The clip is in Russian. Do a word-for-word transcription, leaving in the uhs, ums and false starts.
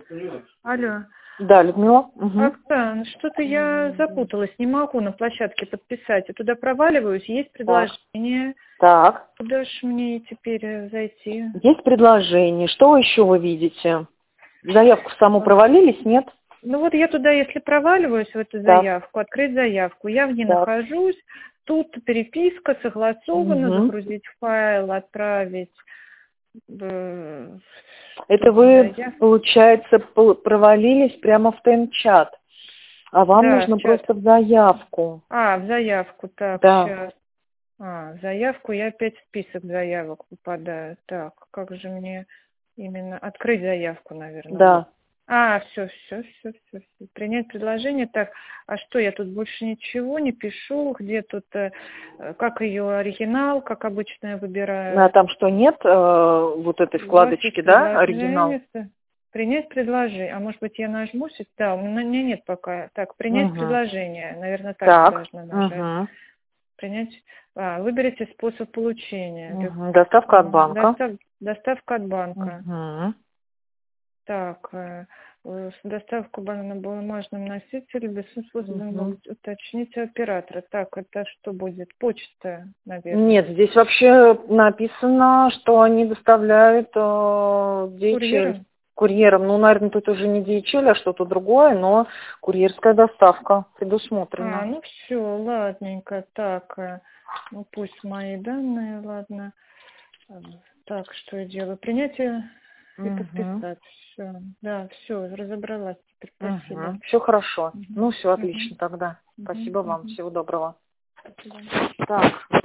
Алло. Да, Людмила. Угу. Оксана, что-то я запуталась, не могу на площадке подписать. Я туда проваливаюсь, есть предложение. Так. Куда же мне теперь э, зайти? Есть предложение. Что еще вы видите? Заявку саму провалились, нет? Ну вот я туда, если проваливаюсь в эту заявку, открыть заявку, я в ней Так. нахожусь, тут переписка, согласовано, Угу. загрузить файл, отправить. э, Это вы, заявку. получается, пол- провалились прямо в тайм-чат. А вам Да, нужно в чат. просто в заявку. А, в заявку, так, Да. сейчас. А, в заявку, я опять в список заявок попадаю. Так, как же мне именно открыть заявку, наверное. Да. Вот. А, все, все, все, все, принять предложение. Так, а что, я тут больше ничего не пишу, где тут, э, как ее оригинал, как обычно я выбираю. А там что, нет э, вот этой вкладочки, да, оригинал? Принять предложение. А может быть, я нажму? Да, у меня нет пока. Так, принять Угу. предложение. Наверное, так, Так. должна нажать. Угу. Принять. А, выберите способ получения. Угу. Доставка от банка. Достав... Доставка от банка. Угу. Так, э, э, доставку на бумажном носителе без способом Угу. уточните оператора. Так, это что будет? Почта, наверное. Нет, здесь вообще написано, что они доставляют э, ди эйч эл. Курьером? Курьером. Ну, наверное, тут уже не ди эйч эл, а что-то другое, но курьерская доставка предусмотрена. А, ну все, ладненько. Так, э, ну пусть мои данные, ладно. Э, Так, что я делаю? Принятие и Угу. подписать. Все. Да, все, разобралась теперь. Спасибо. Угу. Все хорошо. Угу. Ну, все Угу. отлично тогда. Угу. Спасибо вам. Угу. Всего доброго. Спасибо. Так.